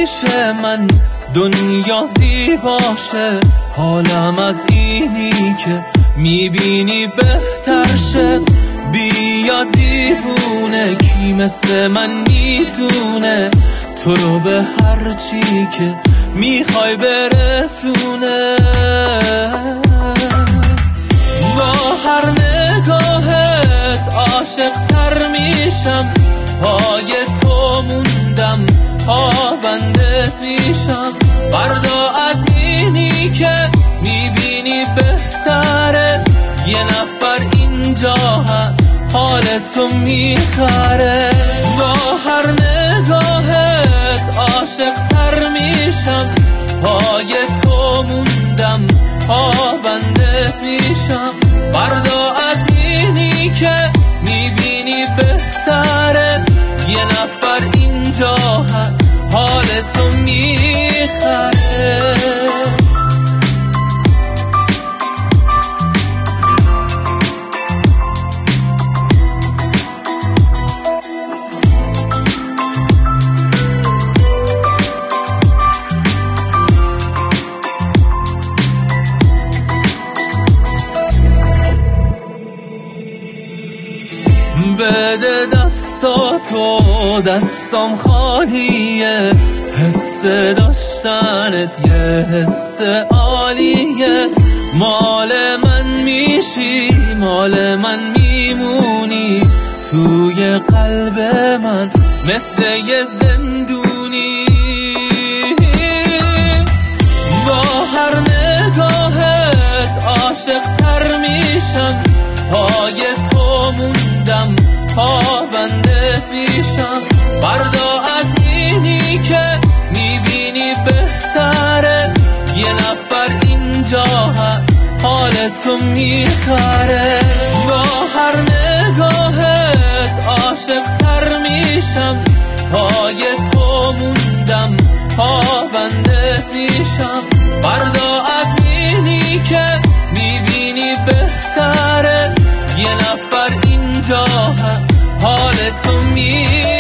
میشه من دنیا زیباشه، حالم از اینی که میبینی بهتر شه. بیا دیوونه کی مثل من میتونه تو رو به هر چی که میخوای برسونه. با هر نگاهت عاشق تر میشم، پای تو موندم پابندت میشم. فردا از اینی که میبینی بهتره، یه نفر اینجا هست حالتو میخره. با هر نگاهت عاشق تر میشم، پای تو موندم پابندت میشم. فردا از اینی که میبینی بهتره، یه نفر اینجا هست حالتو میخره. بده دستاتو دستم خالیه، حس داشتنت یه حس عالیه. مال من میشی مال من میمونی، توی قلب من مثل یه زندونی. با هر نگاهت عاشق تر میشم، پای تو موندم پابندت میشم. فردا از اینی که میبینی بهتره، یه نفر اینجا هست حالتو میخره. با هر نگاهت عاشق تر میشم، پای تو موندم پابندت میشم. فردا از اینی که میبینی بهتره، یه نفر اینجا هست حالتو میخره.